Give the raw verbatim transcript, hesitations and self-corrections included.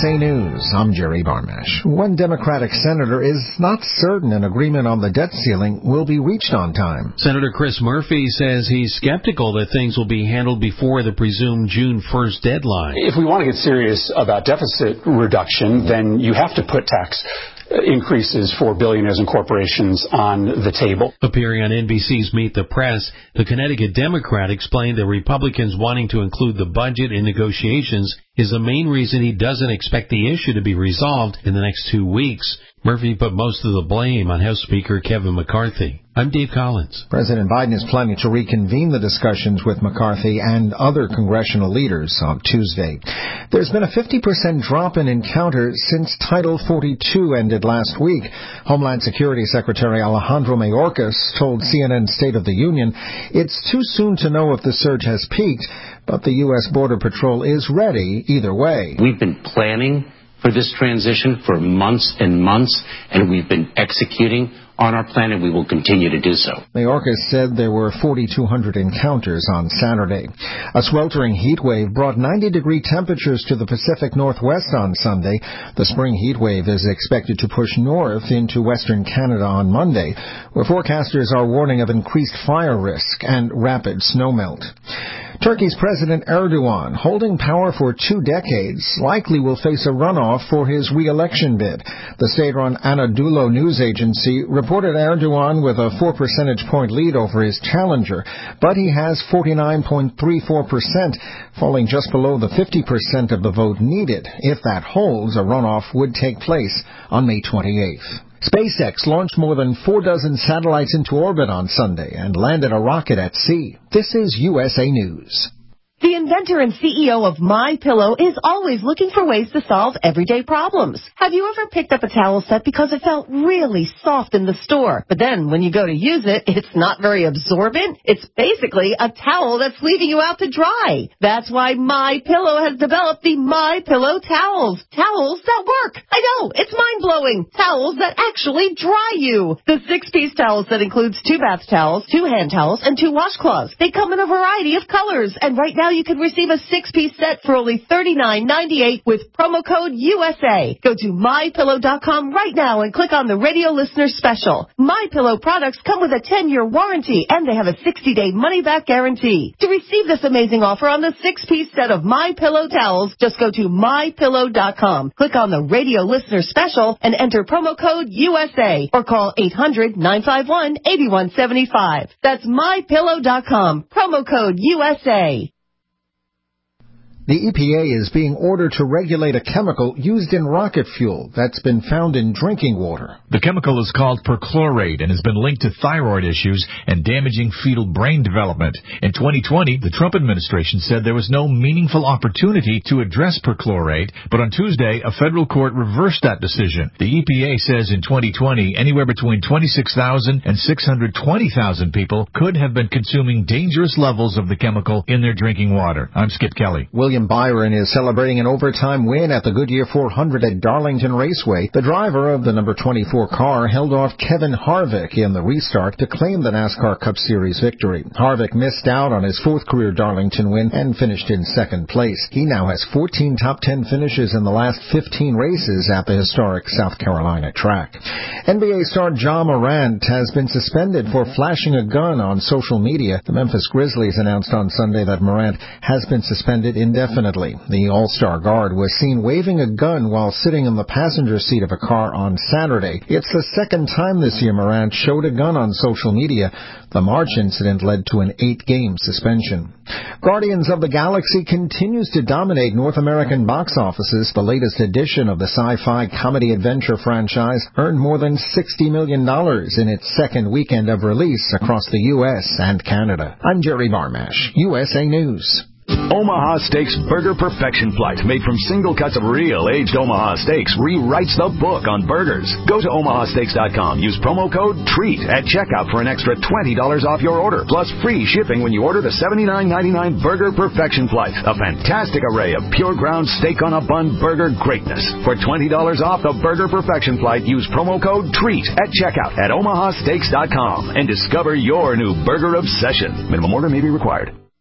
A News, I'm Jerry Barmash. One Democratic senator is not certain an agreement on the debt ceiling will be reached on time. Senator Chris Murphy says he's skeptical that things will be handled before the presumed June first deadline. If we want to get serious about deficit reduction, then you have to put tax increases for billionaires and corporations on the table. Appearing on N B C's Meet the Press, the Connecticut Democrat explained that Republicans wanting to include the budget in negotiations is the main reason he doesn't expect the issue to be resolved in the next two weeks. Murphy put most of the blame on House Speaker Kevin McCarthy. I'm Dave Collins. President Biden is planning to reconvene the discussions with McCarthy and other congressional leaders on Tuesday. There's been a fifty percent drop in encounters since Title forty-two ended last week. Homeland Security Secretary Alejandro Mayorkas told C N N State of the Union it's too soon to know if the surge has peaked, but the U S. Border Patrol is ready either way. We've been planning for this transition for months and months, and we've been executing on our plan, and we will continue to do so. Mayorkas said there were forty-two hundred encounters on Saturday. A sweltering heat wave brought ninety degree temperatures to the Pacific Northwest on Sunday. The spring heat wave is expected to push north into western Canada on Monday, where forecasters are warning of increased fire risk and rapid snowmelt. Turkey's President Erdogan, holding power for two decades, likely will face a runoff for his re-election bid. The state-run Anadolu news agency reported Erdogan with a four percentage point lead over his challenger, but he has forty-nine point three four percent, falling just below the fifty percent of the vote needed. If that holds, a runoff would take place on May twenty-eighth. SpaceX launched more than four dozen satellites into orbit on Sunday and landed a rocket at sea. This is U S A News. The inventor and C E O of MyPillow is always looking for ways to solve everyday problems. Have you ever picked up a towel set because it felt really soft in the store, but then when you go to use it, it's not very absorbent? It's basically a towel that's leaving you out to dry. That's why MyPillow has developed the MyPillow towels. Towels that work. I know, it's mind-blowing. Towels that actually dry you. The six-piece towel set includes two bath towels, two hand towels, and two washcloths. They come in a variety of colors, and right now you can receive a six-piece set for only thirty-nine ninety-eight with promo code U S A. Go to my pillow dot com right now and click on the radio listener special. MyPillow products come with a ten-year warranty, and they have a sixty-day money-back guarantee. To receive this amazing offer on the six-piece set of MyPillow towels, just go to my pillow dot com, click on the radio listener special, and enter promo code U S A, or call eight hundred nine five one eight one seven five. That's my pillow dot com, promo code U S A. The E P A is being ordered to regulate a chemical used in rocket fuel that's been found in drinking water. The chemical is called perchlorate and has been linked to thyroid issues and damaging fetal brain development. In twenty twenty, the Trump administration said there was no meaningful opportunity to address perchlorate, but on Tuesday, a federal court reversed that decision. The E P A says in twenty twenty, anywhere between twenty-six thousand and six hundred twenty thousand people could have been consuming dangerous levels of the chemical in their drinking water. I'm Skip Kelly. William Byron is celebrating an overtime win at the Goodyear four hundred at Darlington Raceway. The driver of the number twenty-four car held off Kevin Harvick in the restart to claim the NASCAR Cup Series victory. Harvick missed out on his fourth career Darlington win and finished in second place. He now has fourteen top ten finishes in the last fifteen races at the historic South Carolina track. N B A star Ja Morant has been suspended for flashing a gun on social media. The Memphis Grizzlies announced on Sunday that Morant has been suspended indefinitely. The All-Star guard was seen waving a gun while sitting in the passenger seat of a car on Saturday. It's the second time this year Morant showed a gun on social media. The March incident led to an eight-game suspension. Guardians of the Galaxy continues to dominate North American box offices. The latest edition of the sci-fi comedy-adventure franchise earned more than sixty million dollars in its second weekend of release across the U S and Canada. I'm Jerry Barmash, U S A News. Omaha Steaks Burger Perfection Flight, made from single cuts of real aged Omaha steaks, rewrites the book on burgers. Go to omaha steaks dot com. Use promo code TREAT at checkout for an extra twenty dollars off your order, plus free shipping when you order the seventy-nine ninety-nine Burger Perfection Flight, a fantastic array of pure ground steak on a bun burger greatness. For twenty dollars off the Burger Perfection Flight, use promo code TREAT at checkout at omaha steaks dot com and discover your new burger obsession. Minimum order may be required.